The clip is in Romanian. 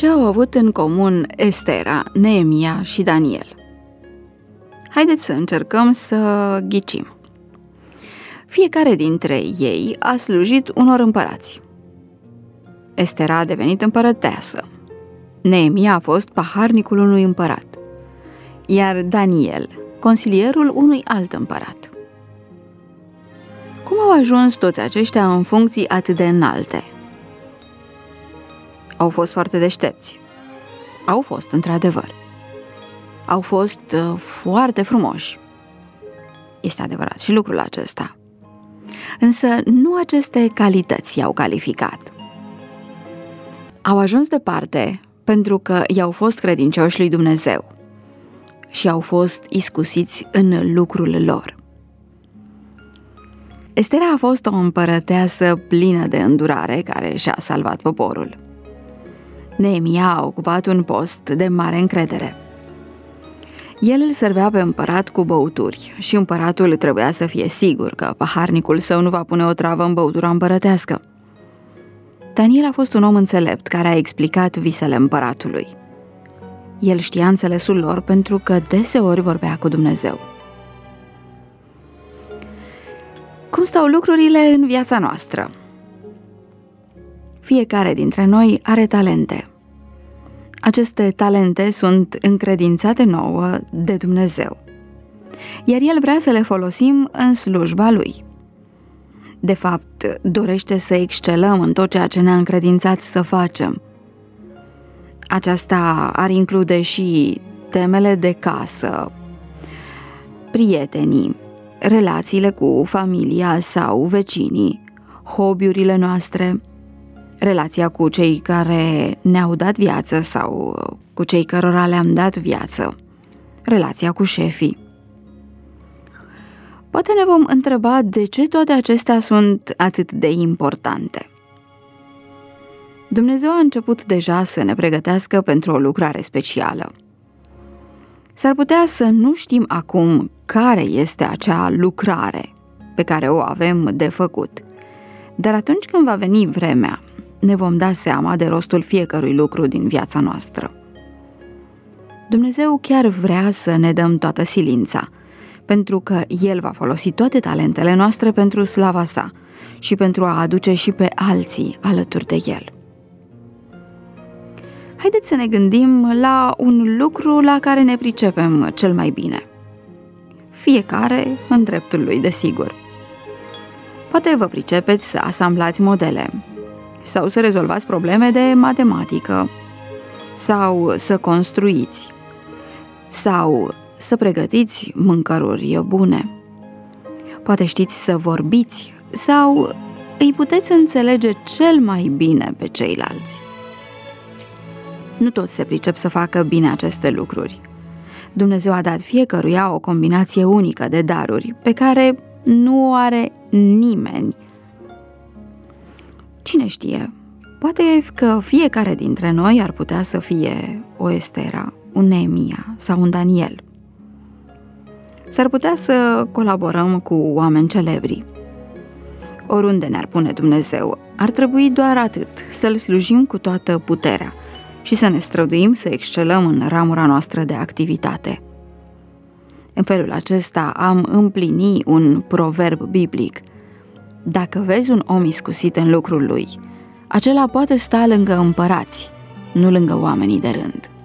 Ce au avut în comun Estera, Neemia și Daniel? Haideți să încercăm să ghicim. Fiecare dintre ei a slujit unor împărați. Estera a devenit împărăteasă. Neemia a fost paharnicul unui împărat, iar Daniel, consilierul unui alt împărat. Cum au ajuns toți aceștia în funcții atât de înalte? Au fost foarte deștepți. Au fost, într-adevăr. Au fost foarte frumoși. Este adevărat și lucrul acesta. Însă nu aceste calități i-au calificat. Au ajuns departe pentru că i-au fost credincioși lui Dumnezeu și au fost iscusiți în lucrul lor. Estera a fost o împărăteasă plină de îndurare care și-a salvat poporul. Neemia a ocupat un post de mare încredere. El îl servea pe împărat cu băuturi și împăratul trebuia să fie sigur că paharnicul său nu va pune o travă în băutura împărătească. Daniel a fost un om înțelept care a explicat visele împăratului. El știa înțelesul lor pentru că deseori vorbea cu Dumnezeu. Cum stau lucrurile în viața noastră? Fiecare dintre noi are talente. Aceste talente sunt încredințate nouă de Dumnezeu, iar El vrea să le folosim în slujba Lui. De fapt, dorește să excelăm în tot ceea ce ne-a încredințat să facem. Aceasta ar include și temele de casă, prietenii, relațiile cu familia sau vecinii, hobby-urile noastre, relația cu cei care ne-au dat viață sau cu cei cărora le-am dat viață, relația cu șefii. Poate ne vom întreba de ce toate acestea sunt atât de importante. Dumnezeu a început deja să ne pregătească pentru o lucrare specială. S-ar putea să nu știm acum care este acea lucrare pe care o avem de făcut, dar atunci când va veni vremea, ne vom da seama de rostul fiecărui lucru din viața noastră. Dumnezeu chiar vrea să ne dăm toată silința, pentru că El va folosi toate talentele noastre pentru slava Sa și pentru a aduce și pe alții alături de El. Haideți să ne gândim la un lucru la care ne pricepem cel mai bine. Fiecare în dreptul lui, desigur. Poate vă pricepeți să asamblați modele, sau să rezolvați probleme de matematică, sau să construiți, sau să pregătiți mâncăruri bune. Poate știți să vorbiți sau îi puteți înțelege cel mai bine pe ceilalți. Nu toți se pricep să facă bine aceste lucruri. Dumnezeu a dat fiecăruia o combinație unică de daruri pe care nu o are nimeni. Cine știe, poate că fiecare dintre noi ar putea să fie o Estera, un Neemia sau un Daniel. S-ar putea să colaborăm cu oameni celebri. Oriunde ne-ar pune Dumnezeu, ar trebui doar atât, să-L slujim cu toată puterea și să ne străduim să excelăm în ramura noastră de activitate. În felul acesta am împlini un proverb biblic: dacă vezi un om iscusit în lucrul lui, acela poate sta lângă împărați, nu lângă oamenii de rând.